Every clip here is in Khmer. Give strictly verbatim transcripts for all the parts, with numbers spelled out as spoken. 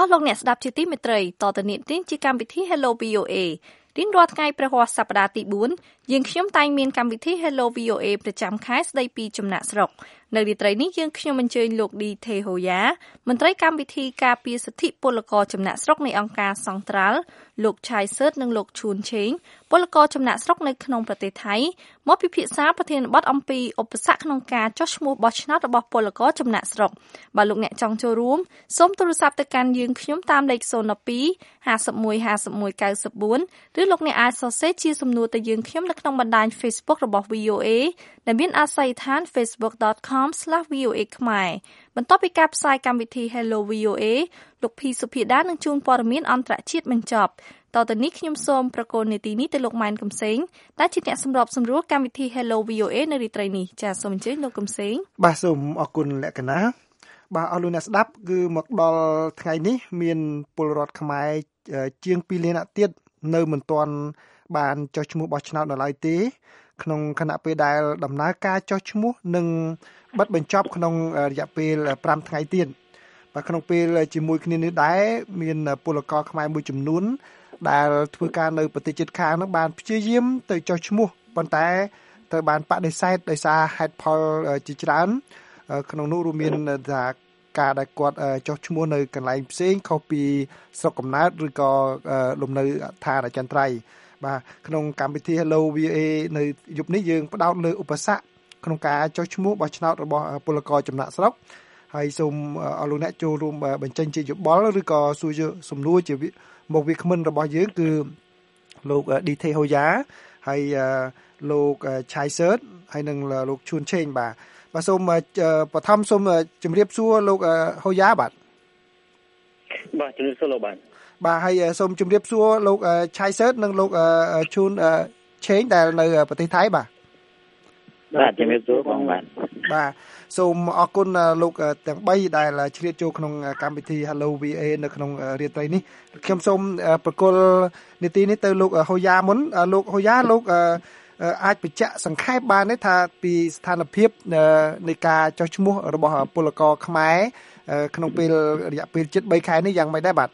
លោកអ្នកស្ដាប់ជាទីមេត្រីតទៅនេះទីជាកម្មវិធី Hello វី អូ เอ រៀងរាល់ថ្ងៃព្រះហស្បតាទីបួនយើងខ្ញុំតែងមានកម្មវិធី Hello វី អូ เอ ប្រចាំខែស្ដីពីចំណាក់ស្រុកនៅរាត្រីនេះយើងខ្ញុំអញ្ជើញលោកឌីថេហូយ៉ាមន្ត្រីកម្មវិធីការពារសិទ្ធិពលករចំណាក់ស្រុកនៃអង្គការសង្ត្រាល់លោកឆៃសឺតនិងលោកឈួនឆេងពលករចំណាក់ស្រុកនៅក្នុងប្រទេសថៃមកពិភាក្សាប្រធានបទអំពីឧបសគ្គក្នុងការចុះឈ្មោះបោះឆ្នោតរបស់ពលករចំណាក់ស្រុកបើលោកអ្នកចង់ចូលរួមសូមទូរស័ព្ទទៅកាន់យើងខ្ញុំតាមលេខศูนย์ หนึ่ง สอง ห้า หนึ่ง หนึ่ง ห้า หนึ่ง เก้า สี่ឬលោកអ្នកអាចសរសេរជាសំណួរទៅយើងខ្ញុំនៅក្នុងបណ្ដាញ Facebook របស់ វី អូ เอ ដែលមានអាស័យដ្ឋាន facebook dot com slash v o a ខ្មែរបន្ទាប់ពីការផ្សាយកម្មវិធី Hello វី អូ เอ លោកភីសុភាដានឹងជួនព័ត៌មានអន្តរជាតិបញ្ចប់តទៅនេះខ្ញុំសូមប្រកល់នីតិនេះទៅលោកម៉ែនកំសែងដែលជាអ្នកសម្របសម្រួលកម្មវិធី Hello វី អូ เอ នៅរាត្រីនេះចាសសូមអញ្ជើញលោកកំសែងបាទសូមអរគុណលក្ខណៈបាទអរលោកអ្នកស្ដាប់គឺមកដល់ថ្ងៃនេះមានពលរដ្ឋខ្មែរជាងពីរលាននាក់ទៀតនៅមិនទាន់បានចុះឈ្មោះបោះឆ្នោតនៅឡើយទេក្នុងគណៈពេលដែលដំណើរការចុះឈ្មោះនឹងបិទបញ្ចប់ក្នុងរយៈពេលប្រាំថ្ងៃទៀតបាទក្នុងពេលជាមួយគ្នានេះដែរមានពលករខ្មែរមួយចំនួនដែលធ្វើការនៅប្រទេសជិតខាងនោះបានព្យាយាមទៅចុះឈ្មោះប៉ុន្តែត្រូវបានបដិសេធដោយសារហេតុផលជាច្រើនក្នុងនោះរួមមានថាការដែលគាត់ចុះឈ្មោះនៅកន្លែងផ្សេងខុសពីស្រុកកំណើតឬក៏លំនៅឋានអចិន្ត្រៃយ៍បាទក្នុងកម្មវិធី Hello វី អូ เอ នៅយប់នេះយើងផ្ដោតលើឧបសគ្គក្នុងការចុះឈ្មោះបោះឆ្នោតរបស់ពលករចំណាក់ស្រុកហើយសូមអរលោកអ្នកចូលរួមបញ្ចេញជាយោបល់ឬក៏សួរសំណួរជាមកវាគ្មិនរបស់យើងគឺលោកឌីថេហូយ៉ាហើយលោកឆៃសឺតហើយនិងលោកឈួនឆេងបាទបាទសូមបឋមសូមជម្រាបសួរលោកហូយ៉ាបាទបាទជម្រាបសួរលោកបាទបាទហើយសូមជម្រាបសួរលោកឆៃសឺតនិងលោកឈួនឆេងដែលនៅប្រទេសថៃបាទបាទជម្រាបសួរបងបាទបាទសូមអរគុណលោកទាំងបីដែលឆ្លៀតចូលក្នុងកម្មវិធី Hello វី អូ เอ នៅក្នុងរាត្រីនេះខ្ញុំសូមប្រកល់នីតិនេះទៅលោកហូយ៉ាមុនលោកហូយ៉ាលោកអាចបញ្ជាក់សង្ខេបបានទេថាពីស្ថានភាពនៃការចុះឈ្មោះរបស់ពលករខ្មែរក្នុងពេលរយៈពេលជិតបីខែនេះយ៉ាងម៉េចដែរបាទ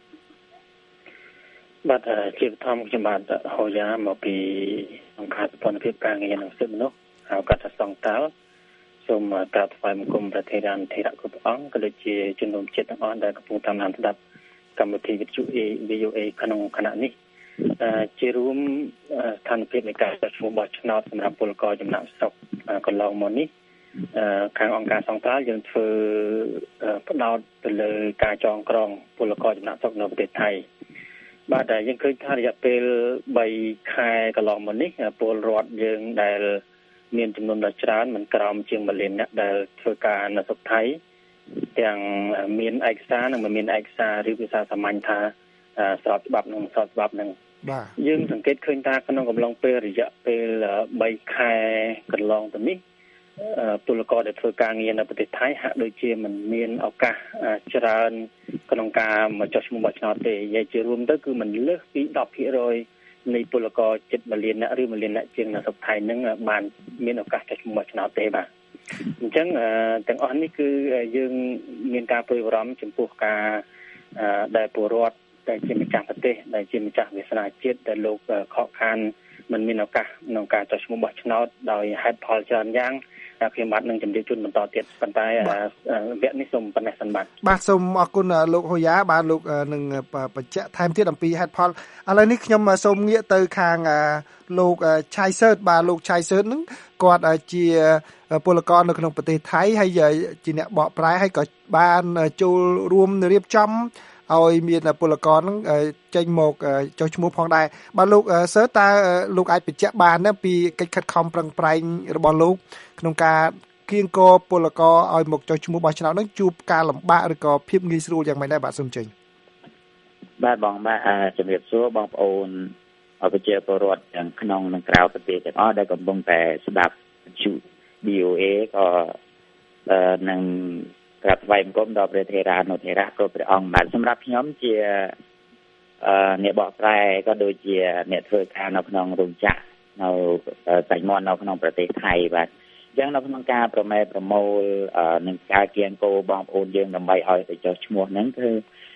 បាទជាបឋមខ្ញុំបាទហូយ៉ាមកពីអង្គការសម្ព័ន្ធភាពការងារនិងសិទ្ធិមនុស្សហៅកាត់ថាសង្តាល់សូមក្រាបថ្វាយបង្គំព្រះធេរានុធេរៈគ្រប់អង្គក៏ដូចជាជនរួមជាតិទាំងអស់ដែលកំពុងតាមដានស្ដាប់កម្មវិធីវិទ្យុ វី អូ เอ ក្នុងគណៈនេះជារួមស្ថានភាពនៃការចុះឈ្មោះបោះឆ្នោតសម្រាប់ពលករចំណាក់ស្រុកកន្លងមកនេះខាងអង្គការសង្តាល់យើងធ្វើផ្ដោតទៅលើការចងក្រងពលករចំណាក់ស្រុកនៅប្រទេសថៃបាទតែយើងឃើញថារយៈពេលបីខែកន្លងមកនេះពលរដ្ឋយើងដែលមានចំនួនដ៏ច្រើនមិនក្រោមជាងមួយលានអ្នកដែលធ្វើការនៅស្រុកថៃទាំងមានឯកសារនិងមិនមានឯកសារឬភាសាសាមញ្ញថាស្របច្បាប់និងស្របច្បាប់នឹងបាទយើងសង្កេតឃើញថាក្នុងកំឡុងពេលរយៈពេលបីខែកន្លងទៅនេះពលករដែលធ្វើការងារនៅប្រទេសថៃហាក់ដូចជាមិនមានឱកាសច្រើនក្នុងការមកចុះឈ្មោះបោះឆ្នោតទេនិយាយជារួមទៅគឺមិនលើសពី ដប់ភាគរយ នៃពលករជិតមួយលានអ្នកឬមួយលានអ្នកជាងនៅស្រុកថៃនឹងបានមានឱកាសចុះឈ្មោះបោះឆ្នោតទេបាទអញ្ចឹងទាំងអស់នេះគឺយើងមានការព្រួយបារម្ភចំពោះការដែលពលរដ្ឋដែលជាម្ចាស់ប្រទេសដែលជាម្ចាស់វាសនាជាតិដែលលោកខកខានមិនមានឱកាសក្នុងការចុះឈ្មោះបោះឆ្នោតដោយហេតុផលច្រើនយ៉ាងខ្ញុំបាទនឹងជម្រាបជូនបន្តទៀតប៉ុន្តែវគ្គនេះសូមប៉ុណ្ណេះសិនបាទបាទសូមអរគុណលោកហូយ៉ាបាទលោកនឹងបញ្ជាក់ថែមទៀតអំពីហេតុផលឥឡូវនេះខ្ញុំសូមងាកទៅខាងលោកឆៃសឺតបាទលោកឆៃសឺតនឹងគាត់ជាពលករនៅក្នុងប្រទេសថៃហើយជាអ្នកបកប្រែហើយក៏បានចូលរួមរៀបចំឲ្យមានពលករហ្នឹងចេញមកចុះឈ្មោះផងដែរបាទលោកសឺតតើលោកអាចបញ្ជាក់បានណាពីកិច្ចខិតខំប្រឹងប្រែងរបស់លោកក្នុងការគៀងគរពលករឲ្យមកចុះឈ្មោះបោះឆ្នោតហ្នឹងជួបការលំបាកឬក៏ភាពងាយស្រួលយ៉ាងម៉េចដែរបាទសូមចេញបាទបងបាទជំរាបសួរបងប្អូនប្រជាពលរដ្ឋទាំងក្នុងនិងក្រៅប្រទេសទាំងអស់ដែលកំពុងតែស្ដាប់វិទ្យុ វី អូ เอ ក៏នឹងក្រាបថ្វាយបង្គំដល់ព្រះថេរានុថេរៈគ្រប់ព្រះអង្គបាទសម្រាប់ខ្ញុំជាអ្នកបកប្រែក៏ដូចជាអ្នកធ្វើការនៅក្នុងរោងចក្រនៅសាច់មាន់នៅក្នុងប្រទេសថៃបាទអញ្ចឹងនៅក្នុងការប្រម៉ែប្រមូលនឹងការគៀងគរបងប្អូនយើងដើម្បីឲ្យទៅចុះឈ្មោះហ្នឹងគឺ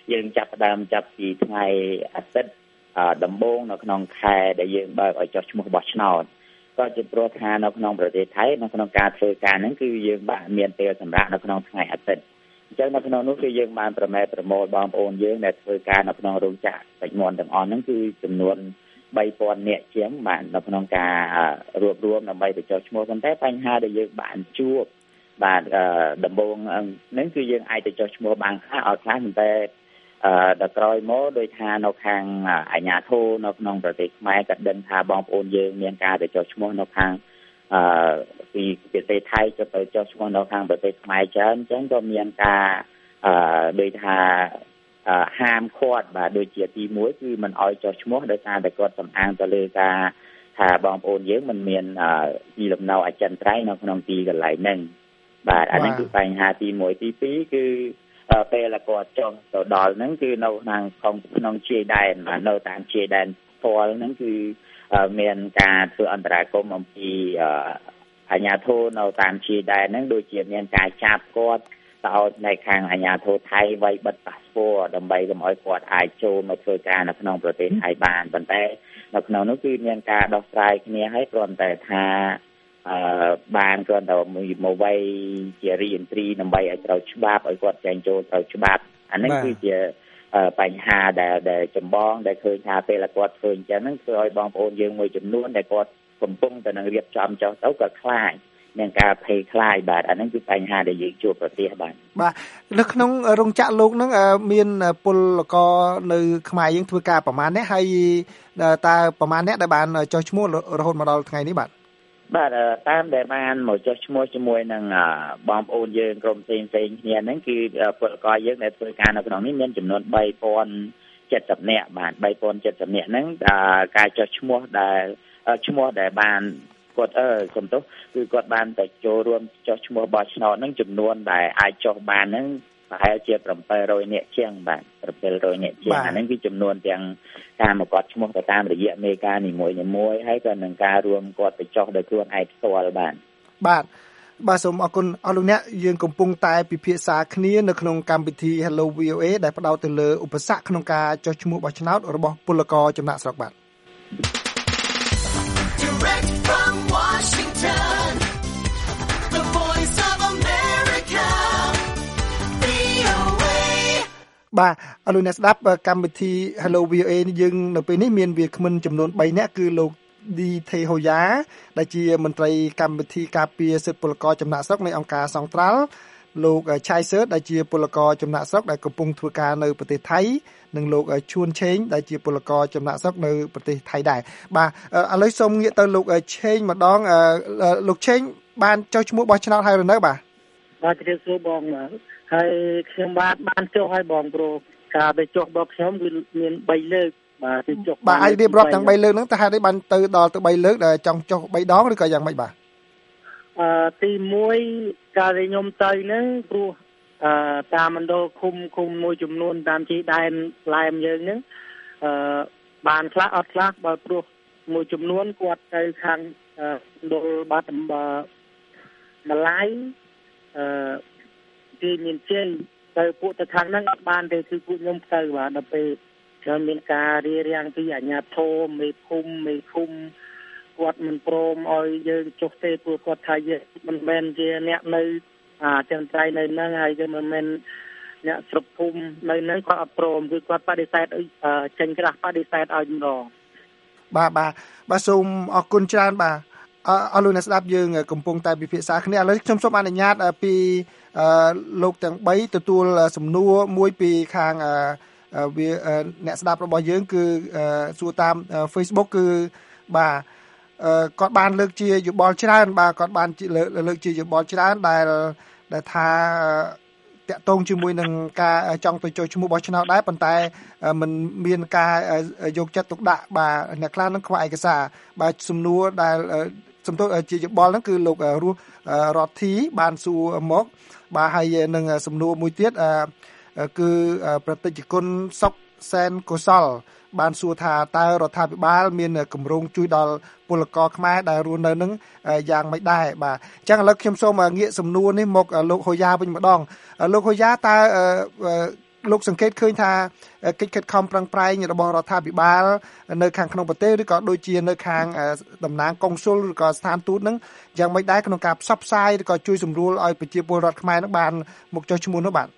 យើងចាប់ដើមចាប់ពីថ្ងៃអាទិត្យដំបូងនៅក្នុងខែដែលយើងបើកឲ្យចុះឈ្មោះបោះឆ្នោតក៏ជាព្រោះថានៅក្នុងប្រទេសថៃនៅក្នុងការធ្វើការហ្នឹងគឺយើងបានមានពេលសម្រាប់នៅក្នុងថ្ងៃអាទិត្យអញ្ចឹងនៅក្នុងនោះគឺយើងបានប្រមែប្រមូលបងប្អូនយើងដែលធ្វើការនៅក្នុងរោងចក្រសាច់មាន់ទាំងអស់ហ្នឹងគឺចំនួនបីពាន់នាក់ជាងបាននៅក្នុងការរួបរวมដើម្បីបញ្ចុះឈ្មោះប៉ុន្តែបញ្ហាដែលយើងបានជួបបាទដំបូងហ្នឹងគឺយើងអាចទៅចុះឈ្មោះបានខ្លះឲ្យខ្លះប៉ុន្តែអឺដល់ក្រោយមកដោយថានៅខាងអាជ្ញាធរនៅក្នុងប្រទេសខ្មែរក៏ដឹងថាបងប្អូនយើងមានការទៅចុះឈ្មោះនៅខាងអឺពីប្រទេសថៃទៅទៅចុះឈ្មោះនៅខាងប្រទេសខ្មែរច្រើនអញ្ចឹងក៏មានការអឺដោយថាហាមឃាត់បាទដូចជាទីមួយគឺមិនអោយចុះឈ្មោះដោយសារតែគាត់សំអាងទៅលើការថាបងប្អូនយើងមិនមានទីលំនៅអចិន្ត្រៃយ៍នៅក្នុងទីកន្លែងហ្នឹងបាទអានេះគឺបញ្ហាទីមួយទីពីរគឺពេលគាត់ចុះទៅដល់ហ្នឹងគឺនៅក្នុងក្នុងជាយដែនបាទនៅតាមជាយដែនផ្ទាល់ហ្នឹងគឺមានការធ្វើអន្តរាគមន៍អំពីអាជ្ញាធរនៅតាមជាយដែនហ្នឹងដូចជាមានការចាប់គាត់ទៅឲ្យនៅខាងអាជ្ញាធរថៃវាយបិទប៉ាសពតដើម្បីកុំឲ្យគាត់អាចចូលមកធ្វើការនៅក្នុងប្រទេសថៃបានប៉ុន្តែនៅក្នុងនោះគឺមានការដោះស្រាយគ្នាឲ្យគ្រាន់តែថាអឺបានគ្រាន់តែមកវាយជារីអិនទ្រីដើម្បីឲ្យត្រូវច្បាប់ឲ្យគាត់ចែងចូលត្រូវច្បាប់អានេះគឺជាបញ្ហាដែលដែលចម្បងដែលឃើញថាពេលគាត់ធ្វើអញ្ចឹងហ្នឹងធ្វើឲ្យបងប្អូនយើងមួយចំនួនដែលគាត់កំពុងតែនឹងរៀបចំចុះទៅក៏ខ្លាចនឹងការភ័យខ្លាចបាទអាហ្នឹងគឺបញ្ហាដែលយើងជួបប្រទះបាទបាទនៅក្នុងរោងចក្រលោកហ្នឹងមានពលករនៅខ្មែរយើងធ្វើការប្រមាណនេះហើយតើប្រមាណអ្នកដែលបានចុះឈ្មោះរហូតមកដល់ថ្ងៃនេះបាទបាទតាមដែលបានមកចុះឈ្មោះជាមួយនឹងបងប្អូនយើងក្រុមផ្សេងផ្សេងគ្នាហ្នឹងគឺពលករយើងដែលធ្វើការនៅក្នុងនេះមានចំនួនបីពាន់ចិតសិបនាក់បាទបីពាន់ចិតសិបនាក់ហ្នឹងការចុះឈ្មោះដែលឈ្មោះដែលបានគាត់អឺសំទោសគឺគាត់បានទៅចូលរួមចុះឈ្មោះបោះឆ្នោតហ្នឹងចំនួនដែលអាចចុះបានហ្នឹងប្រហែលជាเจ็ดร้อยនាក់ជាងបាទเจ็ดร้อยនាក់ជាងអាហ្នឹងគឺចំនួនទាំងការមកគាត់ឈ្មោះទៅតាមរយៈមេការនីមួយៗហើយក៏នឹងការរួមគាត់ទៅចុះដោយខ្លួនឯងផ្ទាល់បាទបាទបាទសូមអរគុណអស់លោកអ្នកយើងកំពុងតែពិភាក្សាគ្នានៅក្នុងកម្មវិធី Hello វី អូ เอ ដែលផ្ដោតទៅលើឧបសគ្គក្នុងការចុះឈ្មោះបោះឆ្នោតរបស់ពលករចំណាក់ស្រុកបាទបាទអរលោកអ្នកស្ដាប់កម្មវិធី Hello វី អូ เอ យើងនៅពេលនេះមានវាគ្មិនចំនួនបីនាក់គឺលោកឌីថេហូយ៉ាដែលជាមន្ត្រីកម្មវិធីការពារសិទ្ធិពលករចំណាក់ស្រុកនៃអង្គការសង្ត្រាល់លោកឆៃសឺតដែលជាពលករចំណាក់ស្រុកដែលកំពុងធ្វើការនៅប្រទេសថៃនិងលោកឈួនឆេងដែលជាពលករចំណាក់ស្រុកនៅប្រទេសថៃដែរបាទឥឡូវសូមងាកទៅលោកឆេងម្ដងលោកឆេងបានចុះឈ្មោះបោះឆ្នោតហើយឬនៅបាទបាទជម្រាបសួរបងហើយខ្ញុំបាទបានចុះហើយបងព្រោះការទៅចុះរបស់ខ្ញុំគឺមានបីលើកបាទទៅចុះបាទអាចរៀបរាប់ទាំងបីលើកហ្នឹងតើហេតុអីបានទៅដល់ទៅបីលើកដែលចង់ចុះបីដងឬក៏យ៉ាងម៉េចបាទអឺទីមួយការដែលខ្ញុំទៅហ្នឹងព្រោះអឺតាមមណ្ឌលឃុំឃុំមួយចំនួនតាមជីដែនឡែមយើងហ្នឹងអឺបានខ្លះអត់ខ្លះបើព្រោះមួយចំនួនគាត់ទៅខាងមណ្ឌលបាត់ម្លាយអឺទីមានជ័យទៅពួកទៅខាងហ្នឹងអត់បានទេគឺពួកខ្ញុំទៅបាទដល់ពេលខ្ញុំមានការរៀបរៀងពីអាជ្ញាធរមេភូមិមេឃុំគាត់មិនព្រមឲ្យយើងចុះទេព្រោះគាត់ថាយើងមិនមែនជាអ្នកនៅអចិន្ត្រៃយ៍នៅហ្នឹងហើយយើងមិនមែនអ្នកស្រុកភូមិនៅហ្នឹងគាត់អត់ព្រមគឺគាត់បដិសេធចេញក្រាស់បដិសេធឲ្យម្ដងបាទបាទបាទសូមអរគុណច្រើនបាទអរលោកអ្នកស្ដាប់យើងកំពុងតែពិភាក្សាគ្នាឥឡូវខ្ញុំសូមអនុញ្ញាតពីលោកទាំងបីទទួលសំណួរមួយពីខាងវាអ្នកស្ដាប់របស់យើងគឺសួរតាម Facebook គឺបាទគាត់បានលើកជាយោបល់ច្រើនបាទគាត់បានលើកជាយោបល់ច្រើនដែលដែលថាតាក់ទងជាមួយនឹងការចង់ទៅចូលឈ្មោះបោះឆ្នោតដែរប៉ុន្តែมันមានការយកចិត្តទុកដាក់បាទអ្នកខ្លះនឹងខ្វះឯកសារបាទសំណួរដែលសំទោសជាយោបល់ហ្នឹងគឺលោករស់រតធីបានសួរមកបាទហើយនឹងសំណួរមួយទៀតគឺប្រតិជនគុណសុកសែនកុសលបានសួរថាតើរដ្ឋាភិបាលមានគម្រោងជួយដល់ពលករខ្មែរដែលរស់នៅនឹងយ៉ាងម៉េចដែរបាទអញ្ចឹងឥឡូវខ្ញុំសូមងាកសំណួរនេះមកលោកហូយ៉ាវិញម្ដងលោកហូយ៉ាតើលោកសង្កេតឃើញថាកិច្ចខិតខំប្រឹងប្រែងរបស់រដ្ឋាភិបាលនៅខាងក្នុងប្រទេសឬក៏ដូចជានៅខាងតំណាងកុងស៊ុលឬក៏ស្ថានទូតហ្នឹងយ៉ាងម៉េចដែរក្នុងការផ្សព្វផ្សាយឬក៏ជួយសម្រួលឲ្យប្រជាពលរដ្ឋខ្មែរហ្នឹងបានមកចុះឈ្មោះនោះបាទ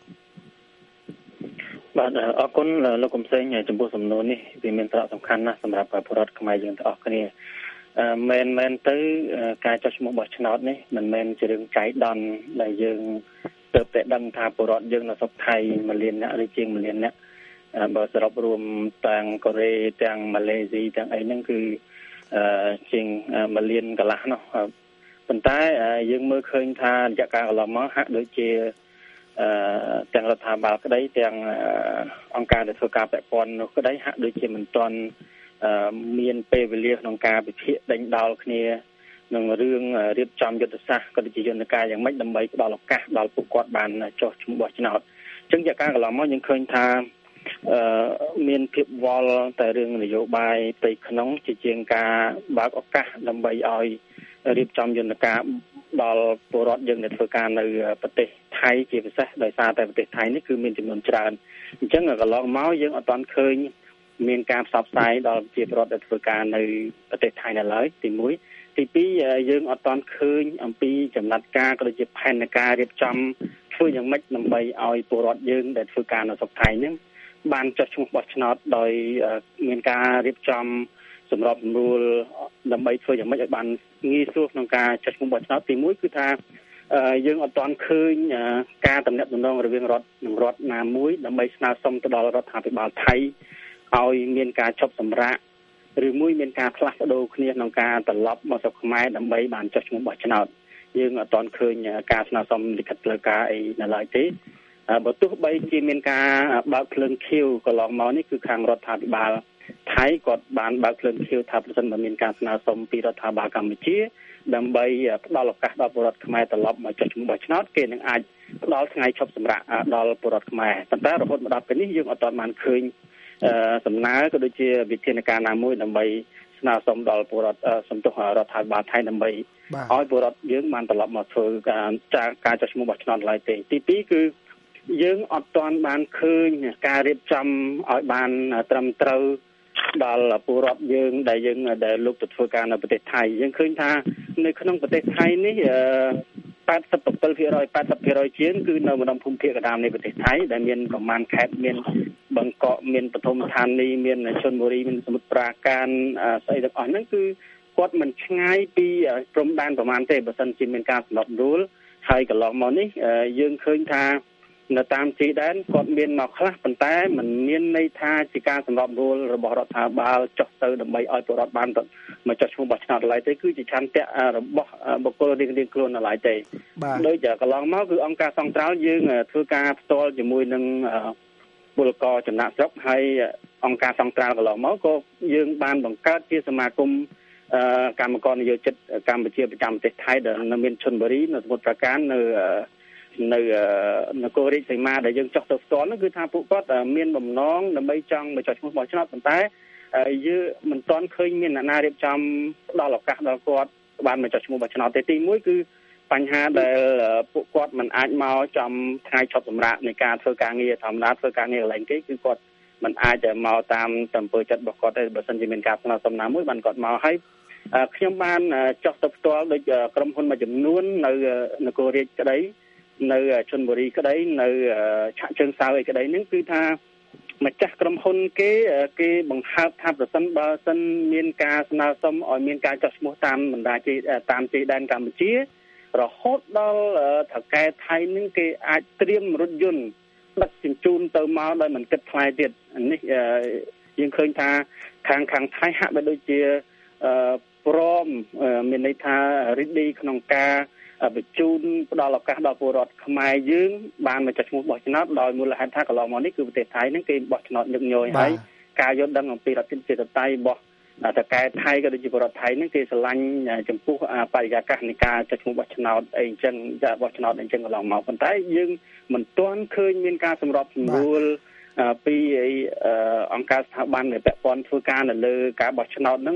បាទអរគុណលោកកំសែងចំពោះសំណួរនេះវាមានសារៈសំខាន់ណាស់សម្រាប់ពលរដ្ឋខ្មែរយើងទាំងអស់គ្នាមែនមែនទៅការចុះឈ្មោះបោះឆ្នោតនេះមិនមែនជារឿងចៃដន្យដែលយើងទើបតែដឹងថាពលរដ្ឋយើងនៅស្រុកថៃមួយលានអ្នកឬជាងមួយលានអ្នកបើសរុបរួមទាំងកូរ៉េទាំងម៉ាឡេស៊ីទាំងអីហ្នឹងគឺជាងមួយលានកន្លះនោះប៉ុន្តែយើងមើលឃើញថារយៈកាលកន្លងមកហាក់ដូចជាអឺទាំងរដ្ឋាភិបាលក្តីទាំងអង្គការដែលធ្វើការពាក់ព័ន្ធនោះក្តីហាក់ដូចជាមិនទាន់មានពេលវេលាក្នុងការពិភាក្សាដេញដោលគ្នានឹងរឿងរៀបចំយុទ្ធសាស្ត្រក៏ដូចជាយន្តការយ៉ាងម៉េចដើម្បីផ្ដល់ឱកាសដល់ពួកគាត់បានចុះឈ្មោះបោះឆ្នោតអញ្ចឹងជាការកន្លងមកយើងឃើញថាអឺមានភាពវល់តែរឿងនយោបាយផ្ទៃក្នុងជាជាងការបើកឱកាសដើម្បីឲ្យរៀបចំយន្តការដល់ពលរដ្ឋយើងដែលធ្វើការនៅប្រទេសថៃជាពិសេសដោយសារតែប្រទេសថៃនេះគឺមានចំនួនច្រើនអញ្ចឹងកន្លងមកយើងអត់ទាន់ឃើញមានការផ្សព្វផ្សាយដល់ប្រជាពលរដ្ឋដែលធ្វើការនៅប្រទេសថៃនៅឡើយទីមួយទីពីរយើងអត់ទាន់ឃើញអំពីចំណាត់ការក៏ដូចជាផែនការរៀបចំធ្វើយ៉ាងម៉េចដើម្បីឲ្យពលរដ្ឋយើងដែលធ្វើការនៅស្រុកថៃហ្នឹងបានចុះឈ្មោះបោះឆ្នោតដោយមានការរៀបចំសម្របសម្រួលដើម្បីធ្វើយ៉ាងម៉េចឲ្យបានងាយស្រួលក្នុងការចុះឈ្មោះបោះឆ្នោតទីមួយគឺថាយើងអត់ទាន់ឃើញការតំណាក់តំណងរវាងរដ្ឋនិងរដ្ឋណាមួយដើម្បីស្នើសុំទៅដល់រដ្ឋាភិបាលថៃឲ្យមានការឈប់សម្រាកឬមួយមានការផ្លាស់ប្ដូរគ្នាក្នុងការត្រឡប់មកស្រុកខ្មែរដើម្បីបានចុះឈ្មោះបោះឆ្នោតយើងអត់ទាន់ឃើញការស្នើសុំលិខិតផ្លូវការអីនៅឡើយទេបើទោះបីជាមានការបើកភ្លើងខៀវកន្លងមកនេះគឺខាងរដ្ឋាភិបាលថៃគាត់បានបើកភ្លើងខៀវថាប្រសិនបើមានការស្នើសុំពីរដ្ឋាភិបាលកម្ពុជាដើម្បីផ្ដល់ឱកាសដល់ពលរដ្ឋខ្មែរត្រឡប់មកចុះឈ្មោះបោះឆ្នោតគេនឹងអាចផ្ដល់ថ្ងៃឈប់សម្រាកដល់ពលរដ្ឋខ្មែរប៉ុន្តែរហូតមកដល់ពេលនេះយើងអត់ទាន់បានឃើញសំណើក៏ដូចជាវិធានការណាមួយដើម្បីស្នើសុំដល់ពលរដ្ឋសំទុះរដ្ឋាភិបាលថៃដើម្បីឲ្យពលរដ្ឋយើងបានត្រឡប់មកធ្វើការការចុះឈ្មោះបោះឆ្នោតឡើយទេទីពីរគឺយើងអត់ទាន់បានឃើញការរៀបចំឲ្យបានត្រឹមត្រូវដល់ពលរដ្ឋយើងដែលយើងដែលលោកទៅធ្វើការនៅប្រទេសថៃយើងឃើញថានៅក្នុងប្រទេសថៃនេះ八十七%ភាគរយ八十%ជាងគឺនៅម្ដុំភូមិភាគកណ្ដាលនៃប្រទេសថៃដែលមានប្រមាណខេត្តមានបឹងកក់មានបឋមធានីមានឈុនបុរីមានសមុទ្រប្រាកានស្អីទាំងអស់ហ្នឹងគឺគាត់មិនឆ្ងាយពីព្រំដែនប្រមាណទេបើសិនជាមានការសម្របសម្រួលហើយកន្លងមកនេះយើងឃើញថានៅតាមទីដែនគាត់មានមកខ្លះប៉ុន្តែมันមានន័យថាជាការសម្របសម្រួលរបស់រដ្ឋាភិបាលចុះទៅដើម្បីឲ្យពលរដ្ឋបានមកចុះឈ្មោះបោះឆ្នោតឡើយទេគឺជាឆន្ទៈរបស់បុគ្គលរៀងៗខ្លួននៅឡើយទេដូចកន្លងមកគឺអង្គការសង្ត្រាល់យើងធ្វើការផ្ទាល់ជាមួយនឹងពលករចំណាក់ស្រុកហើយអង្គការសង្ត្រាល់កន្លងមកក៏យើងបានបង្កើតជាសមាគមកម្មករនយោជិតកម្ពុជាប្រចាំប្រទេសថៃដែលនៅមានឈុនបុរីនៅសមុទ្រប្រាកាននៅនៅនគររាជសីមាដែលយើងចុះទៅផ្ទាល់នោះគឺថាពួកគាត់មានបំណងដើម្បីចង់មកចុះឈ្មោះបោះឆ្នោតប៉ុន្តែយើងមិនទាន់ឃើញមានអ្នកណារៀបចំផ្ដល់ឱកាសដល់គាត់បានមកចុះឈ្មោះបោះឆ្នោតទេទីមួយគឺបញ្ហាដែលពួកគាត់មិនអាចមកចំថ្ងៃឈប់សម្រាកនៃការធ្វើការងារធម្មតាធ្វើការងារកន្លែងគេគឺគាត់មិនអាចមកតាមអំពើចិត្តរបស់គាត់ទេបើមិនជាមានការស្នើសុំណាមួយបានគាត់មកហើយខ្ញុំបានចុះទៅផ្ទាល់ដូចក្រុមហ៊ុនមួយចំនួននៅនគររាជក្តីនៅឈុនបុរីក្តីនៅឆាក់ជើងសៅអីក្តីហ្នឹងគឺថាម្ចាស់ក្រុមហ៊ុនគេគេបង្ហើបថាប្រសិនបើសិនមានការស្នើសុំឲ្យមានការចុះឈ្មោះតាមបណ្ដាជ័យតាមជ័យដែនកម្ពុជារហូតដល់ថៅកែថៃហ្នឹងគេអាចត្រៀមរថយន្តដឹកជញ្ជូនទៅមកដោយមិនគិតថ្លៃទៀតនេះយើងឃើញថាខាងខាងថៃហាក់បីដូចជាព្រមមានន័យថារីករាយក្នុងការបញ្ជូនផ្ដល់ឱកាសដល់ពលរដ្ឋខ្មែរយើងបានមកចុះឈ្មោះបោះឆ្នោតដោយមូលហេតុថាកន្លងមកនេះគឺប្រទេសថៃហ្នឹងគេបោះឆ្នោតញឹកញយហើយការយល់ដឹងអំពីរដ្ឋាភិបាលរបស់តកែថៃក៏ដូចជាពលរដ្ឋថៃហ្នឹងគេស្រឡាញ់ចំពោះបរិយាកាសនៃការចុះឈ្មោះបោះឆ្នោតអីអញ្ចឹងបោះឆ្នោតអីអញ្ចឹងកន្លងមកប៉ុន្តែយើងមិនទាន់ឃើញមានការសម្របសម្រួលពីអង្គការស្ថាប័នដែលពាក់ព័ន្ធធ្វើការនៅលើការបោះឆ្នោតហ្នឹង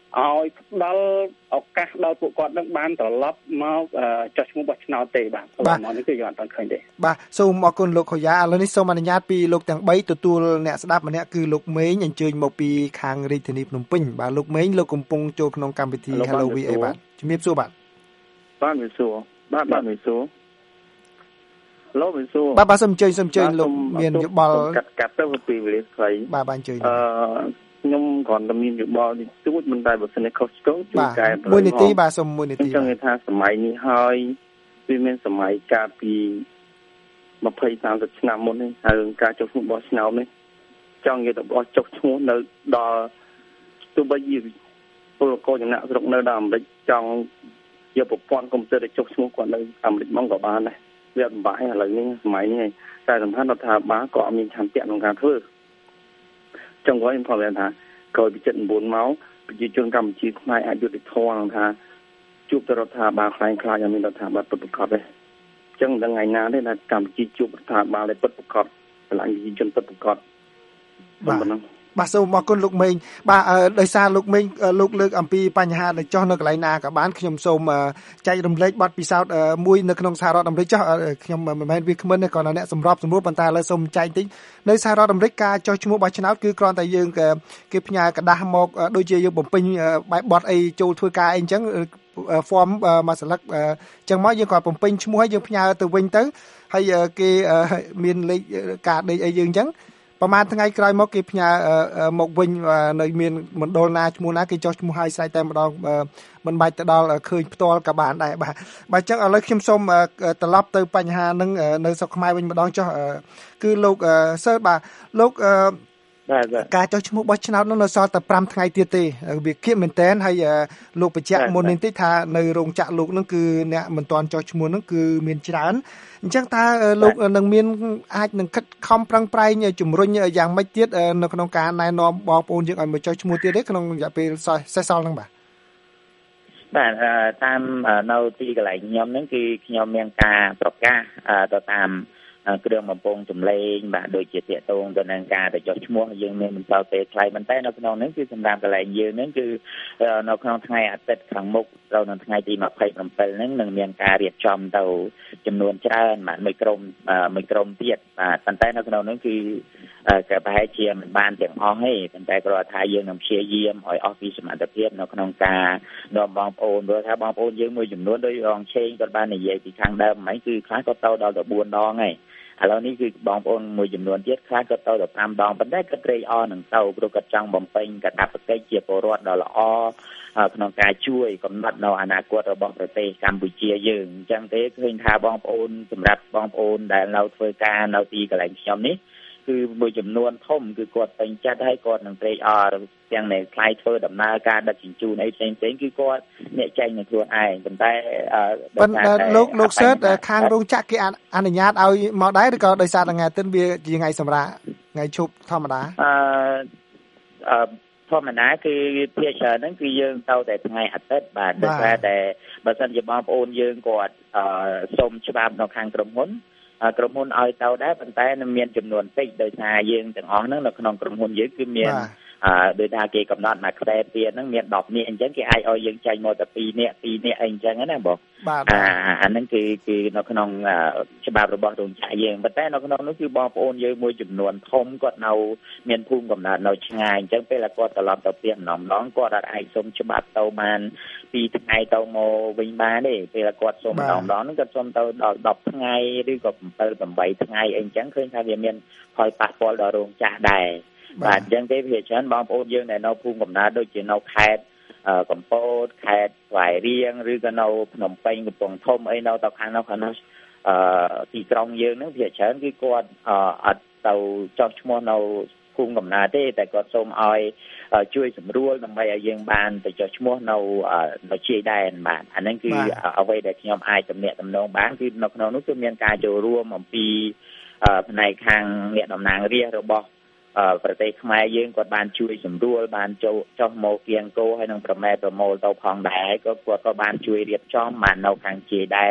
ឲ្យដល់ឱកាសដល់ពួកគាត់នឹងបានត្រឡប់មកចុះឈ្មោះបោះឆ្នោតទេបាទព្រោះមកនេះគឺយើងអត់ទាន់ឃើញទេបាទសូមអរគុណលោកខូយ៉ាឥឡូវនេះសូមអនុញ្ញាតពីលោកទាំងបីទទួលអ្នកស្ដាប់ម្នាក់គឺលោកមេងអញ្ជើញមកពីខាងរាជធានីភ្នំពេញបាទលោកមេងលោកកំពុងចូលក្នុងកម្មវិធី Hello វី អេ បាទជំរាបសួរបាទបាទជំរាបសួរបាទបាទជំរាបសួរលោកជំរាបសួរបាទបាទសូមអញ្ជើញសូមអញ្ជើញលោកមានយោបល់កាត់កាត់ទៅពីវេលាខ្លីបាទបាទអញ្ជើញអឺខ្ញុំគ្រាន់តែមានយោបល់នេះទូចមិនតែបើសិនខុសឆ្គងជួយកែប្រែមួយនាទីបាទសូមមួយនាទីខ្ញុំចង់ថាសម័យនេះហើយវាមានសម័យកាលពីยี่สิบ สามสิบឆ្នាំមុននេះហើយការចុះឈ្មោះបោះឆ្នោតនេះចង់និយាយទៅបោះចុះឈ្មោះនៅដល់ទោះបីជាពលករចំណាក់ស្រុកនៅដល់អាមេរិកចង់យកប្រព័ន្ធកុំព្យូទ័រទៅចុះឈ្មោះគាត់នៅអាមេរិកមកក៏បានដែរវាពិបាកឥឡូវនេះសម័យនេះតែសំខាន់រដ្ឋាភិបាលក៏អត់មានឆន្ទៈក្នុងការធ្វើចង់គាត់ខ្ញុំប្រាប់ថាក្រោយពី七mươi chínមកប្រជាជនកម្ពុជាខ្មែរអាចយុត្តិធម៌នឹងថាជួបរដ្ឋាភិបាលខ្លាំងខ្លាចឲ្យមានរដ្ឋាភិបាលពិតប្រាកដទេអញ្ចឹងដល់ថ្ងៃណាទេដែលកម្ពុជាជួបរដ្ឋាភិបាលដែលពិតប្រាកដឆ្លាញ់ប្រជាជនពិតប្រាកដបាទបាទសូមអរគុណលោកមេងបាទដោយសារលោកមេងលោកលើកអំពីបញ្ហាដែលចោះនៅកន្លែងណាក៏បានខ្ញុំសូមចែករំលែកបទពិសោធន៍មួយនៅក្នុងសហរដ្ឋអាមេរិកចោះខ្ញុំមិនមែនវាគ្មិនទេគ្រាន់តែអ្នកសម្របសម្រួលប៉ុន្តែឥឡូវសូមចែកតិចនៅសហរដ្ឋអាមេរិកការចោះឈ្មោះបោះឆ្នោតគឺគ្រាន់តែយើងគេផ្ញើกระดาษមកដូចជាយើងបំពេញបែបបទអីចូលធ្វើការអីអញ្ចឹង form មួយសន្លឹកអញ្ចឹងមកយើងគាត់បំពេញឈ្មោះហើយយើងផ្ញើទៅវិញទៅហើយគេមានលេខការដេកអីយើងអញ្ចឹងប្រហែលថ្ងៃក្រោយមកគេផ្ញើមកវិញនៅមានមណ្ឌលណាឈ្មោះណាគេចុះឈ្មោះឲ្យស្រេចតែម្ដងមិនបាច់ទៅដល់ឃើញផ្ទាល់ក៏បានដែរបាទបាទអញ្ចឹងឥឡូវខ្ញុំសូមត្រឡប់ទៅបញ្ហានឹងនៅស្រុកខ្មែរវិញម្ដងចុះគឺលោកសើបាទលោកការចុះឈ្មោះបោះឆ្នោតនោះនៅសល់តែfiveថ្ងៃទៀតទេវាគៀកមែនតើហើយលោកបញ្ជាក់មុននេះតិចថានៅរោងចក្រលោកនឹងគឺអ្នកមិនទាន់ចុះឈ្មោះនឹងគឺមានច្រើនអញ្ចឹងតើលោកនឹងមានអាចនឹងខិតខំប្រឹងប្រែងជំរុញយ៉ាងម៉េចទៀតនៅក្នុងការណែនាំបងប្អូនយើងឲ្យមកចុះឈ្មោះទៀតទេក្នុងរយៈពេលសេសសល់ហ្នឹងបាទបាទតាមនៅទីកន្លែងខ្ញុំហ្នឹងគឺខ្ញុំមានការប្រកាសទៅតាមគ្រឿងបំពងចម្លែងបាទដូចជាតាកតងទៅនឹងការទៅចុះឈ្មោះយើងមានមិនសូវទេថ្លៃប៉ុន្តែនៅក្នុងហ្នឹងគឺសម្រាប់កន្លែងយើងហ្នឹងគឺនៅក្នុងថ្ងៃអាទិត្យខាងមុខត្រូវនៅថ្ងៃទីยี่สิบเจ็ดហ្នឹងនឹងមានការរៀបចំទៅចំនួនច្រើនបាទមួយក្រុមមួយក្រុមទៀតបាទប៉ុន្តែនៅក្នុងហ្នឹងគឺក៏ប្រហែលជាមិនបានទាំងអស់ទេប៉ុន្តែគ្រាន់តែថាយើងនឹងព្យាយាមឲ្យអស់ពីសមត្ថភាពនៅក្នុងការនាំបងប្អូនព្រោះថាបងប្អូនយើងមួយចំនួនដោយរងឆេងគាត់បាននិយាយពីខាងដើមហ្មងគឺខ្លះក៏ទៅដល់ទៅfourដងហើយឥឡូវនេះគឺបងប្អូនមួយចំនួនទៀតខ្លះក៏ទៅដល់fiveដងប៉ុន្តែគាត់ត្រេកអរនឹងទៅព្រោះគាត់ចង់បំពេញកាតព្វកិច្ចជាពលរដ្ឋដ៏ល្អក្នុងការជួយកំណត់នៅអនាគតរបស់ប្រទេសកម្ពុជាយើងអញ្ចឹងទេឃើញថាបងប្អូនសម្រាប់បងប្អូនដែលនៅធ្វើការនៅទីកន្លែងខ្ញុំនេះគឺមួយចំនួនធំគឺគាត់ពេញចិត្តហើយគាត់នឹងត្រេកអរទាំងនៃថ្លៃធ្វើដំណើរការដឹកជញ្ជូនអីផ្សេងៗគឺគាត់អ្នកចែកនឹងខ្លួនឯងប៉ុន្តែប៉ុន្តែលោកលោកសើតខាងរោងចក្រគេអនុញ្ញាតឲ្យមកដែរឬក៏ដោយសារថ្ងៃទិនវាជាថ្ងៃសម្រាប់ថ្ងៃឈប់ធម្មតាអឺអឺធម្មតាគឺភាគច្រើនហ្នឹងគឺយើងទៅតែថ្ងៃអាទិត្យបាទដោយសារតែបើសិនជាបងប្អូនយើងគាត់សុំច្បាប់នៅខាងក្រុមហ៊ុនក្រុមហ៊ុនឲ្យទៅដែរប៉ុន្តែមានចំនួនតិចដោយសារយើងទាំងអស់ហ្នឹងនៅក្នុងក្រុមហ៊ុនយើងគឺមានអឺដោយថាគេកំណត់មកខ្សែទៀតហ្នឹងមានtenនាក់អញ្ចឹងគេអាចឲ្យយើងចាញ់មកតែtwoនាក់twoនាក់អីអញ្ចឹងណាបងអាអាហ្នឹងគឺគឺនៅក្នុងច្បាប់របស់រោងចក្រយើងប៉ុន្តែនៅក្នុងនោះគឺបងប្អូនយើងមួយចំនួនធំគាត់នៅមានភូមិកំណើតនៅឆ្ងាយអញ្ចឹងពេលគាត់ត្រឡប់ទៅពីម្ដងម្ដងគាត់អាចសុំច្បាប់ទៅបានtwoថ្ងៃទៅមកវិញបានទេពេលគាត់សុំម្ដងម្ដងហ្នឹងគាត់សុំទៅដល់tenថ្ងៃឬក៏seven eightថ្ងៃអីអញ្ចឹងឃើញថាវាមានផលប៉ះពាល់ដល់រោងចក្រដែរបាទអញ្ចឹងទេវាច្រើនបងប្អូនយើងដែលនៅភូមិកំណើតដូចជានៅខេត្តកំពតខេត្តស្វាយរៀងឬក៏នៅភ្នំពេញកំពង់ធំអីនៅទៅខាងនោះខាងនោះអឺទីក្រុងយើងហ្នឹងវាច្រើនគឺគាត់អត់ទៅចុះឈ្មោះនៅភូមិកំណើតទេតែគាត់សូមឲ្យជួយសម្រួលដើម្បីឲ្យយើងបានទៅចុះឈ្មោះនៅនៅជាយដែនបាទអាហ្នឹងគឺអ្វីដែលខ្ញុំអាចទំនាក់ទំនងបានគឺនៅក្នុងនោះគឺមានការចូលរួមអំពីផ្នែកខាងអ្នកតំណាងរាស្ត្ររបស់ប្រទេសខ្មែរយើងគាត់បានជួយសម្រួលបានចូលចុះមកគៀងគោហើយនឹងប្រម៉ែប្រមូលទៅផងដែរក៏គាត់ក៏បានជួយរៀបចំបាននៅខាងជាយដែន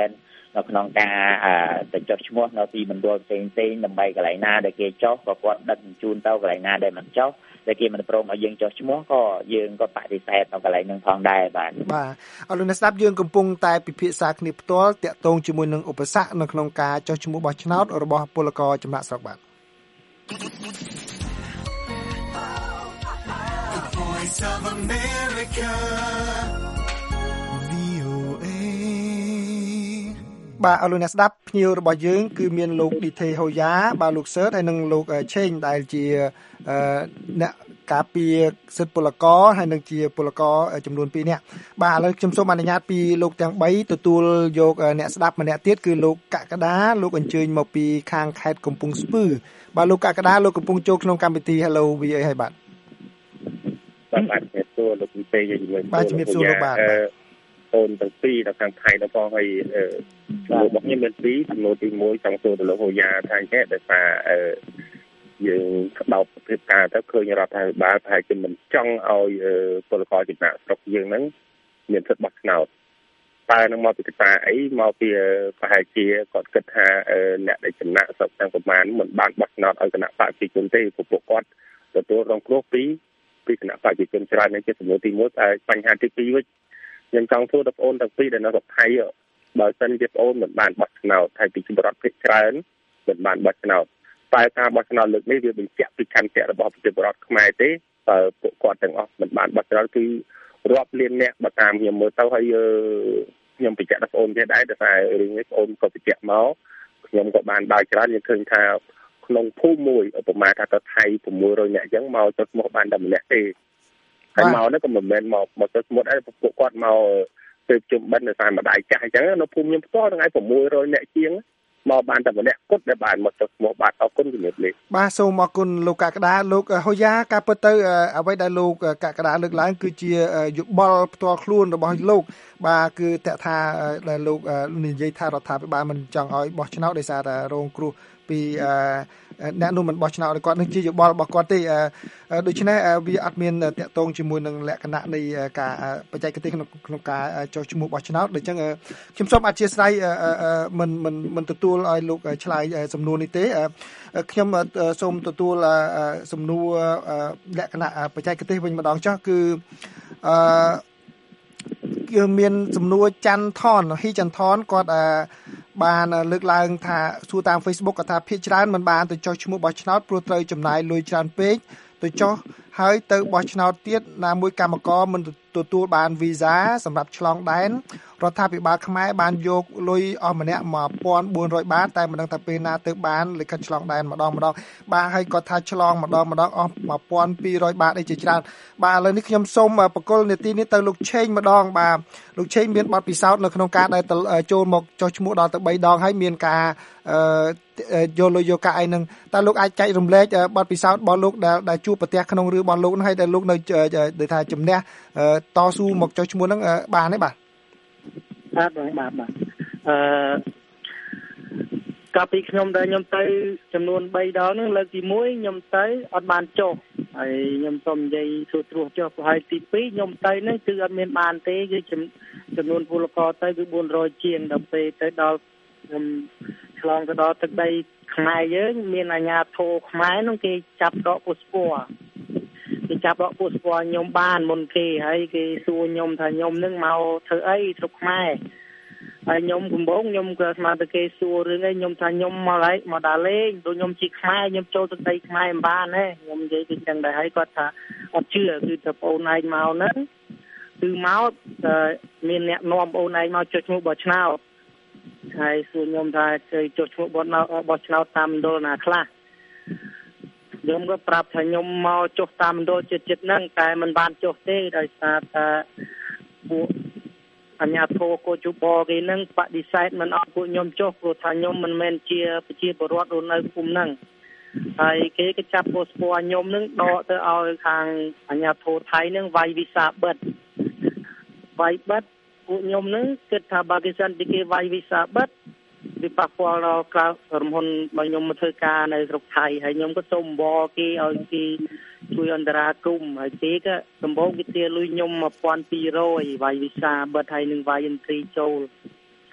នៅក្នុងការទៅចុះឈ្មោះនៅទីមណ្ឌលផ្សេងផ្សេងដើម្បីកន្លែងណាដែលគេចុះក៏គាត់ដឹកជញ្ជូនទៅកន្លែងណាដែលមិនចុះតែគេមិនព្រមឲ្យយើងចុះឈ្មោះក៏យើងក៏បដិសេធនៅកន្លែងហ្នឹងផងដែរបាទបាទអរលោកអ្នកស្ដាប់យើងកំពុងតែពិភាក្សាគ្នាផ្ទាល់តាក់ទងជាមួយនឹងឧបសគ្គនៅក្នុងការចុះឈ្មោះបោះឆ្នោតរបស់ពលករចំណាក់ស្រុកបាទVoice of America បាទអរលោកអ្នកស្ដាប់ភ្ញៀវរបស់យើងគឺមានលោកឌីថេហូយ៉ាបាទលោកសឺតហើយនិងលោកឆេងដែលជាអ្នកការពារសិទ្ធិពលករហើយនិងជាពលករចំនួនពីរនាក់បាទឥឡូវខ្ញុំសូមអនុញ្ញាតពីលោកទាំងបីទទួលយកអ្នកស្ដាប់ម្នាក់ទៀតគឺលោកកក្កដាលោកអញ្ជើញមកពីខាងខេត្តកំពង់ស្ពឺបាទលោកកក្កដាលោកកំពុងចូលក្នុងកម្មវិធី Hello វី អូ អេ ហើយបាទបាទបាទជំរាបសួរលោកពេជ្រជាមួយបាទជំរាបសួរលោកបាទអូនទាំងពីរនៅខាងថៃដល់ផងហើយរបស់ខ្ញុំមានពីរចំនួនទីមួយចង់សួរទៅលោកហូយ៉ាថាចេះដោយសារយើងបោកប្រភេទការទៅឃើញរដ្ឋាភិបាលថាជាមិនចង់ឲ្យពលករចំណាក់ស្រុកយើងហ្នឹងមានសិទ្ធិបោះឆ្នោតតើនឹងមកពីកត្តាអីមកពីប្រហែលជាគាត់គិតថាអ្នកដែលចំណាក់ស្រុកទាំងប្រមាណមិនបានបោះឆ្នោតឲ្យគណៈបព្វជិជនទេព្រោះពួកគាត់ទទួលរងគ្រោះពីពីគណៈបព្វជិជនច្រើននេះជាសំណួរទីមួយតែបញ្ហាទីពីរវិញខ្ញុំចង់សួរដល់បងអូនទាំងពីរដែលនៅស្រុកថៃបើសិនជាបងអូនមិនបានបោះឆ្នោតហើយពីជនរដ្ឋភាគច្រើនមិនបានបោះឆ្នោតតែការបោះឆ្នោតលើកនេះវាបញ្ជាក់ពីខន្តីរបស់ប្រជាពលរដ្ឋខ្មែរទេតើពួកគាត់ទាំងអស់មិនបានបោះឆ្នោតគឺរាប់លានអ្នកបើតាមខ្ញុំមើលទៅហើយខ្ញុំបញ្ជាក់ដល់បងអូនទៀតដែរដោយសាររឿងនេះបងអូនក៏បញ្ជាក់មកខ្ញុំក៏បានដើរច្រើនយើងឃើញថាក្នុងភូមិមួយឧបមាថាទៅថៃ៦រយនាក់អញ្ចឹងមកចុះឈ្មោះបានតែម្នាក់ទេហើយមកនោះក៏មិនមែនមកមកទៅស្មុតអីពួកគាត់មកទៅជុំបិណ្ឌដោយសារម្ដាយចាស់អញ្ចឹងនៅភូមិខ្ញុំផ្ទាល់ថ្ងៃ600នាក់ជាងមកបានតែម្នាក់គត់ដែលបានមកទៅស្មុតបាទអរគុណជំរាបលាបាទសូមអរគុណលោកកក្កដាលោកហូយ៉ាការពិតទៅអ្វីដែលលោកកក្កដាលើកឡើងគឺជាយោបល់ផ្ទាល់ខ្លួនរបស់លោកបាទគឺតើថាដែលលោកនិយាយថារដ្ឋាភិបាលមិនចង់ឲ្យបោះឆ្នោតដោយសារតែរងគ្រោះពីអ្នកនោះមិនបោះឆ្នោតឲ្យគាត់នឹងជាយោបល់របស់គាត់ទេដូច្នេះវាអត់មានតាក់ទងជាមួយនឹងលក្ខណៈនៃការបច្ចេកទេសក្នុងក្នុងការចុះឈ្មោះបោះឆ្នោតដូច្នេះខ្ញុំសូមអធិស្ឋានមិនមិនមិនទទួលឲ្យលោកឆ្លើយសំណួរនេះទេខ្ញុំសូមទទួលសំណួរលក្ខណៈបច្ចេកទេសវិញម្ដងចុះគឺអឺគឺមានសំណួរច័ន្ទថនហ៊ីច័ន្ទថនគាត់បានលើកឡើងថាសួរតាម Facebook គាត់ថាភាគច្រើនមិនបានទៅចុះឈ្មោះបោះឆ្នោតព្រោះត្រូវចំណាយលុយច្រើនពេកទៅចុះហើយទៅបោះឆ្នោតទៀតណាមួយកម្មករមិនទទួលបានវីសាសម្រាប់ឆ្លងដែនរដ្ឋាភិបាលខ្មែរបានយកលុយអស់ម្នាក់មួយពាន់បួនរយបាតតែមិនដឹងថាពេលណាទៅបានលិខិតឆ្លងដែនម្ដងម្ដងបាទហើយគាត់ថាឆ្លងម្ដងម្ដងអស់មួយពាន់ពីររយបាតអីជាច្រើនបាទឥឡូវនេះខ្ញុំសូមបកគលនីតិនេះទៅលោកឆេងម្ដងបាទលោកឆេងមានបទពិសោធន៍នៅក្នុងការដែលចូលមកចុះឈ្មោះដល់ទៅបីដងហើយមានការយកលុយយកកាក់អីហ្នឹងតើលោកអាចចែករំលែកបទពិសោធន៍របស់លោកដែលដែលជួបប្រទះក្នុងរឿងរបស់លោកហ្នឹងហើយដែលលោកនៅដូចថាជំនះតស៊ូមកចុះឈ្មោះហ្នឹងបានទេបាទបាទបាទបាទអឺកាលពីខ្ញុំដែលខ្ញុំទៅចំនួនបីដងហ្នឹងលើកទីមួយខ្ញុំទៅអត់បានចុះហើយខ្ញុំសូមនិយាយសួរត្រួសចុះហើយទីពីរខ្ញុំទៅហ្នឹងគឺអត់មានបានទេគឺចំនួនពលករទៅគឺបួនរយជាងដល់ពេលទៅដល់ខ្ញុំឆ្លងទៅដល់ទឹកដីខ្មែរយើងមានអាជ្ញាធរខ្មែរហ្នឹងគេចាប់ដកពុស្ពណ៌គេចាប់ដកពុស្ពណ៌ខ្ញុំបានមុនគេហើយគេសួរខ្ញុំថាខ្ញុំនឹងមកធ្វើអីស្រុកខ្មែរហើយខ្ញុំកំពុងខ្ញុំក៏ស្មានតែគេសួររឿងអីខ្ញុំថាខ្ញុំមកហើយមកដល់លេងដូចខ្ញុំជាខ្មែរខ្ញុំចូលទឹកដីខ្មែរមិនបានទេខ្ញុំនិយាយទៅចឹងដែរហើយគាត់ថាអត់ជឿគឺថាបងអូនឯងមកហ្នឹងគឺមកមានអ្នកនាំបងអូនឯងមកចុះឈ្មោះបោះឆ្នោតហើយសួរខ្ញុំថាគេចុះឈ្មោះបោះឆ្នោតបោះឆ្នោតតាមមណ្ឌលណាខ្លះខ្ញុំក៏ប្រាប់ថាខ្ញុំមកចុះតាមមណ្ឌលចិត្តចិត្តហ្នឹងតែមិនបានចុះទេដោយសារតែពួកអញ្ញាធរកោជបគេហ្នឹងបដិសេធមិនអត់ពួកខ្ញុំចុះព្រោះថាខ្ញុំមិនមែនជាប្រជាពលរដ្ឋរស់នៅភូមិហ្នឹងហើយគេក៏ចាប់ពុស្ពណ៌ខ្ញុំហ្នឹងដកទៅឲ្យខាងអញ្ញាធរថៃហ្នឹងវាយវីសាបិទវាយបិទពួកខ្ញុំហ្នឹងគិតថាបើគេសិនពីគេវាយវីសាបិទវាប៉ះពាល់ដល់ក្រៅក្រុមហ៊ុនរបស់ខ្ញុំមកធ្វើការនៅស្រុកថៃហើយខ្ញុំក៏សូមអង្វរគេឲ្យគេជួយអន្តរាគមន៍ហើយគេក៏ដំបូងគេទាលុយខ្ញុំមួយពាន់ពីររយវាយវីសាបិទហើយនឹងវាយឥន្ទ្រីចូលពួក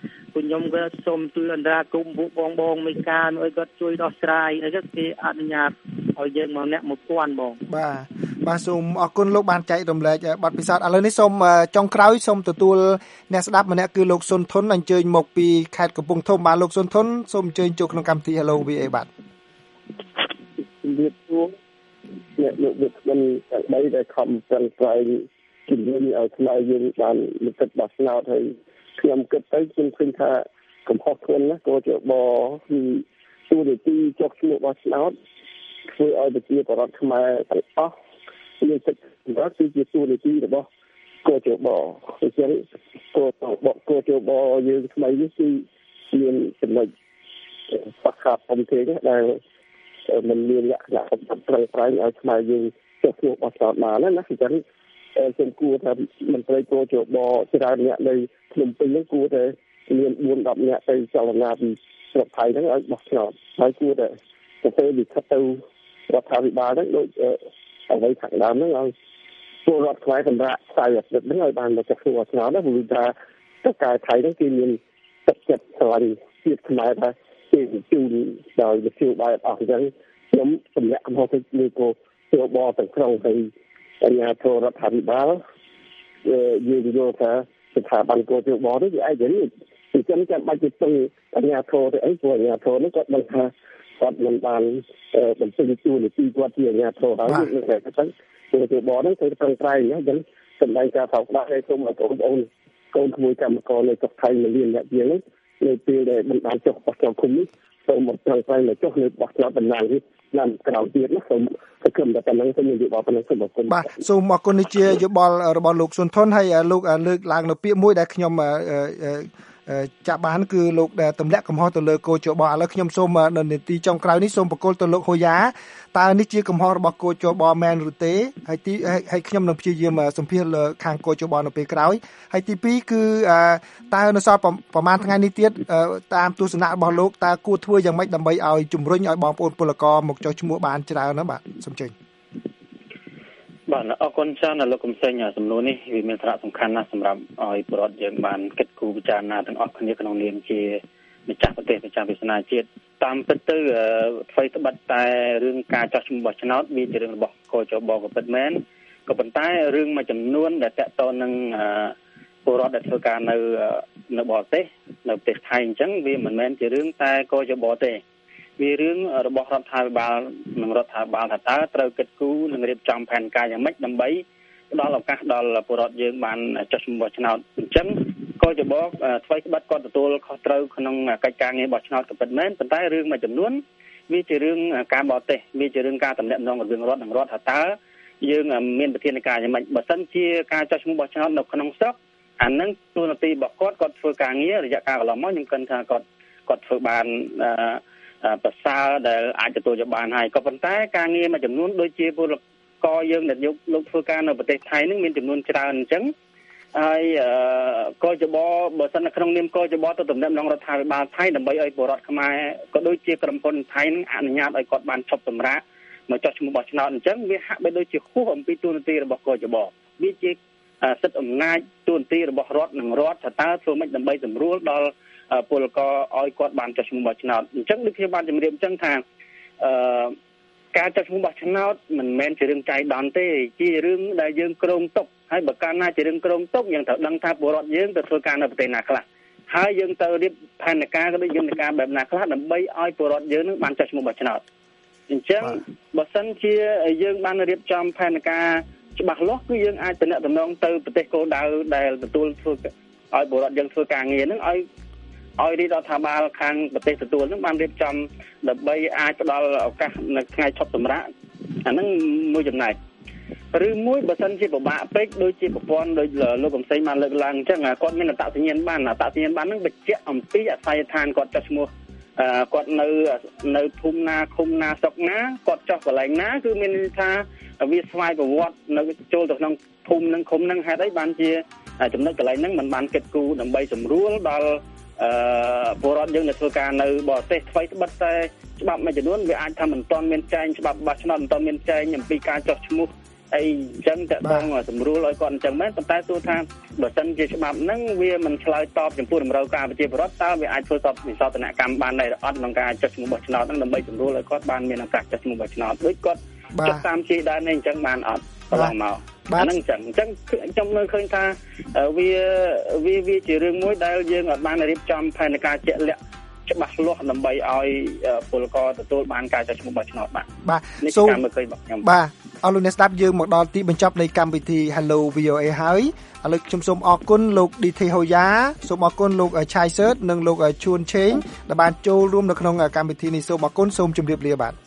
ខ្ញុំក៏សូមជួយអន្តរាគមន៍ពួកបងបងមេការអីគាត់ជួយដោះស្រាយអីក៏គេអនុញ្ញាតឲ្យយើងមកអ្នកមួយពាន់បងបាទបាទសូមអរគុណលោកបានចែករំលែកបទពិសោធន៍ឥឡូវនេះសូមចុងក្រោយសូមទទួលអ្នកស្ដាប់ម្នាក់គឺលោកសុនធុនអញ្ជើញមកពីខេត្តកំពង់ធំបាទលោកសុនធុនសូមអញ្ជើញចូលក្នុងកម្មវិធី Hello វី เอ បាទជំរាបសួរអ្នកលោកវិទ្យាទាំងបីដែលខំប្រឹងប្រែងជំរុញឲ្យខ្មែរយើងបានលទ្ធិបោះឆ្នោតហើយខ្ញុំគិតទៅខ្ញុំឃើញថាកំហុសខ្លួនណាក៏ជាបគឺទូនីតិចុះឈ្មោះបោះឆ្នោតធ្វើឲ្យប្រជាពលរដ្ឋខ្មែរទាំងអស់មានសិទ្ធិសម្រាប់គឺជាទូនីតិរបស់កោជបអញ្ចឹងកោបកោជបយើងថ្មីនេះគឺមានចំណុចស្កប់អំទេដែលมันមានលក្ខណៈប្រឹងប្រែងឲ្យខ្មែរយើងចុះឈ្មោះបោះឆ្នោតបានណាអញ្ចឹងខ្ញុំគួរថាមន្ត្រីកោជបច្រើនអ្នកនៅភ្នំពេញហ្នឹងគួរតែមានបួន ដប់អ្នកទៅចលនាពីស្រុកថៃហ្នឹងឲ្យបោះឆ្នោតហើយគួរតែទៅពេលវិខិតទៅរដ្ឋាភិបាលហ្នឹងដូចអ្វីខាងដើមហ្នឹងឲ្យពលរដ្ឋខ្មែរសម្រាប់ខ្សែអាទិត្យហ្នឹងឲ្យបានមកចុះឈ្មោះឆ្នោតណាព្រោះថាតើការថៃហ្នឹងគេមានទឹកចិត្តស្រឡាញ់ជាតិខ្មែរថាគេជូនដោយវិទ្យុបាយអស់អញ្ចឹងខ្ញុំសម្រាប់កំហុសទៅលើគោជបទាំងក្រុងហើយអាជ្ញាធររដ្ឋាភិបាលយើងយល់ថាស្ថាប័នកោជបនេះវាឯករាជ្យអញ្ចឹងចាំបាច់ទៅស្ទើរអាជ្ញាធរទៅអីព្រោះអាជ្ញាធរនេះគាត់ដឹងថាគាត់មិនបានបំពេញតួនាទីគាត់ជាអាជ្ញាធរហើយនឹងតែទៅទៅទៅបហ្នឹងទៅប្រឹងប្រែងណាអញ្ចឹងសម្ដែងការថោកដាក់ឲ្យសូមឲ្យបងប្អូនកូនក្មួយកម្មករនៅស្រុកថៃមួយលានអ្នកជាងនេះនៅពេលដែលមិនបានចុះបោះឆ្នោតគុំនេះសូមមកប្រឹងប្រែងមកចុះនៅបោះឆ្នោតតំណាងនេះតាមក្រៅទៀតណាសូមសង្ឃឹមថាប៉ុណ្ណឹងទៅមានយោបល់ប៉ុណ្ណឹងសូមអរគុណបាទសូមអរគុណនេះជាយោបល់របស់លោកសុនធនហើយលោកលើកឡើងនៅពាក្យមួយដែលខ្ញុំចាក់បានគឺលោកដែលទម្លាក់កំហុសទៅលើកោជបឥឡូវខ្ញុំសូមនៅនីតិចុងក្រោយនេះសូមបកគលទៅលោកហូយ៉ាតើនេះជាកំហុសរបស់កោជបមែនឬទេហើយទីហើយខ្ញុំនឹងព្យាយាមសម្ភាសលើខាងកោជបនៅពេលក្រោយហើយទីពីរគឺតើនៅសល់ប្រហែលថ្ងៃនេះទៀតតាមទស្សនៈរបស់លោកតើគួរធ្វើយ៉ាងម៉េចដើម្បីឲ្យជំរុញឲ្យបងប្អូនពលករមកចុះឈ្មោះបានច្រើនណាបាទសូមជើញបាទអរគុណច្រើនលោកកំសែងសំណួរនេះវាមានសារៈសំខាន់ណាស់សម្រាប់ឲ្យពលរដ្ឋយើងបានគិតគូរពិចារណាទាំងអស់គ្នាក្នុងនាមជាម្ចាស់ប្រទេសម្ចាស់វាសនាជាតិតាមពិតទៅអ្វីត្បិតតែរឿងការចោះឈ្មោះបោះឆ្នោតវាជារឿងរបស់កោជបក៏ពិតមែនក៏ប៉ុន្តែរឿងមួយចំនួនដែលតកតនឹងពលរដ្ឋដែលធ្វើការនៅនៅបរទេសនៅប្រទេសថៃអញ្ចឹងវាមិនមែនជារឿងតែកោជបទេវារឿងរបស់រដ្ឋាភិបាលនិងរដ្ឋាភិបាលថាតើត្រូវគិតគូរនិងរៀបចំផែនការយ៉ាងម៉េចដើម្បីផ្ដល់ឱកាសដល់ពលរដ្ឋយើងបានចុះឈ្មោះបោះឆ្នោតអញ្ចឹងក៏ជាបកថ្មីក្បត់គាត់ទទួលខុសត្រូវក្នុងកិច្ចការងារបោះឆ្នោតក៏ពិតមែនប៉ុន្តែរឿងមួយចំនួនវាជារឿងការបរទេសវាជារឿងការតំណែងរវាងរដ្ឋនិងរដ្ឋថាតើយើងមានវិធានការយ៉ាងម៉េចបើសិនជាការចុះឈ្មោះបោះឆ្នោតនៅក្នុងស្រុកអានឹងទូនាទីរបស់គាត់គាត់ធ្វើការងាររយៈកាលកន្លងមកខ្ញុំគិតថាគាត់គាត់ធ្វើបានប្រសើរដែលអាចទទួលយកបានហើយក៏ប៉ុន្តែការងារមួយចំនួនដូចជាពលករយើងដែលយកលោកធ្វើការនៅប្រទេសថៃនឹងមានចំនួនច្រើនអញ្ចឹងហើយកោជបបើសិននៅក្នុងនាមកោជបទៅតំណែងក្នុងរដ្ឋាភិបាលថៃដើម្បីឲ្យពលរដ្ឋខ្មែរក៏ដូចជាក្រុមហ៊ុនថៃនឹងអនុញ្ញាតឲ្យគាត់បានឈប់សម្រាកមកចុះឈ្មោះបោះឆ្នោតអញ្ចឹងវាហាក់បីដូចជាខុសអំពីទូនាទីរបស់កោជបវាជាសិទ្ធិអំណាចទូនាទីរបស់រដ្ឋនិងរដ្ឋថាតើធ្វើម៉េចដើម្បីសម្រួលដល់ពលករឲ្យគាត់បានចុះឈ្មោះបោះឆ្នោតអញ្ចឹងដូចខ្ញុំបានជម្រាបអញ្ចឹងថាអឺការចុះឈ្មោះបោះឆ្នោតមិនមែនជារឿងចៃដន្យទេជារឿងដែលយើងគ្រោងទុកហើយបើកាលណាជារឿងគ្រោងទុកយើងត្រូវដឹងថាពលរដ្ឋយើងទៅធ្វើការនៅប្រទេសណាខ្លះហើយយើងទៅរៀបផែនការក៏ដូចយន្តការបែបណាខ្លះដើម្បីឲ្យពលរដ្ឋយើងនឹងបានចុះឈ្មោះបោះឆ្នោតអញ្ចឹងបើសិនជាយើងបានរៀបចំផែនការច្បាស់លាស់គឺយើងអាចតំណតំណងទៅប្រទេសគោលដៅដែលទទួលធ្វើឲ្យពលរដ្ឋយើងធ្វើការងារនឹងឲ្យឲ្យរាជរដ្ឋាភិបាលខាងប្រទេសទទួលនឹងបានរៀបចំដើម្បីអាចផ្ដល់ឱកាសនៅថ្ងៃឈប់សម្រាកអាហ្នឹងមួយចំណែកឬមួយបើសិនជាពិបាកពេកដូចជាប្រព័ន្ធដូចលោកកំសែងបានលើកឡើងអញ្ចឹងគាត់មានអត្តសញ្ញាណបានអត្តសញ្ញាណបានហ្នឹងបញ្ជាក់អំពីអាស័យដ្ឋានគាត់ចុះឈ្មោះគាត់នៅនៅភូមិណាឃុំណាស្រុកណាគាត់ចុះកន្លែងណាគឺមានន័យថាវាស្វ័យប្រវត្តិនៅចូលទៅក្នុងភូមិនិងឃុំហ្នឹងហេតុអីបានជាចំណុចកន្លែងហ្នឹងមិនបានគិតគូរដើម្បីសម្រួលដល់អឺពលរដ្ឋយើងដែលធ្វើការនៅបរទេសថ្មីត្បិតតែច្បាប់មួយចំនួនវាអាចថាមិនទាន់មានចែងច្បាប់បោះឆ្នោតមិនទាន់មានចែងអំពីការចុះឈ្មោះអីអញ្ចឹងតើបងសម្រួលឲ្យគាត់អញ្ចឹងមែនប៉ុន្តែទោះថាបើសិនជាច្បាប់ហ្នឹងវាមិនឆ្លើយតបចំពោះតម្រូវការប្រជាពលរដ្ឋតើវាអាចធ្វើសពវិសោធនកម្មបានដែរអត់ក្នុងការចុះឈ្មោះបោះឆ្នោតហ្នឹងដើម្បីសម្រួលឲ្យគាត់បានមានឱកាសចុះឈ្មោះបោះឆ្នោតដូចគាត់ចុះតាមជាដែរនេះអញ្ចឹងបានអត់កន្លងមកអាហ្នឹងអញ្ចឹងអញ្ចឹងខ្ញុំមើលឃើញថាវាវាវាជារឿងមួយដែលយើងអត់បានរៀបចំផែនការជាក់លាក់ច្បាស់លាស់ដើម្បីឲ្យពលករទទួលបានការចុះឈ្មោះបោះឆ្នោតបាទបាទនេះគឺការមើលឃើញរបស់ខ្ញុំបាទអរលោកអ្នកស្ដាប់យើងមកដល់ទីបញ្ចប់នៃកម្មវិធី Hello វី អូ เอ ហើយឥឡូវខ្ញុំសូមអរគុណលោក ឌី ធី ហូយ៉ាសូមអរគុណលោក ឆៃ សឺតនិងលោក ជួន ឆេងដែលបានចូលរួមនៅក្នុងកម្មវិធីនេះសូមអរគុណសូមជម្រាបលាបាទ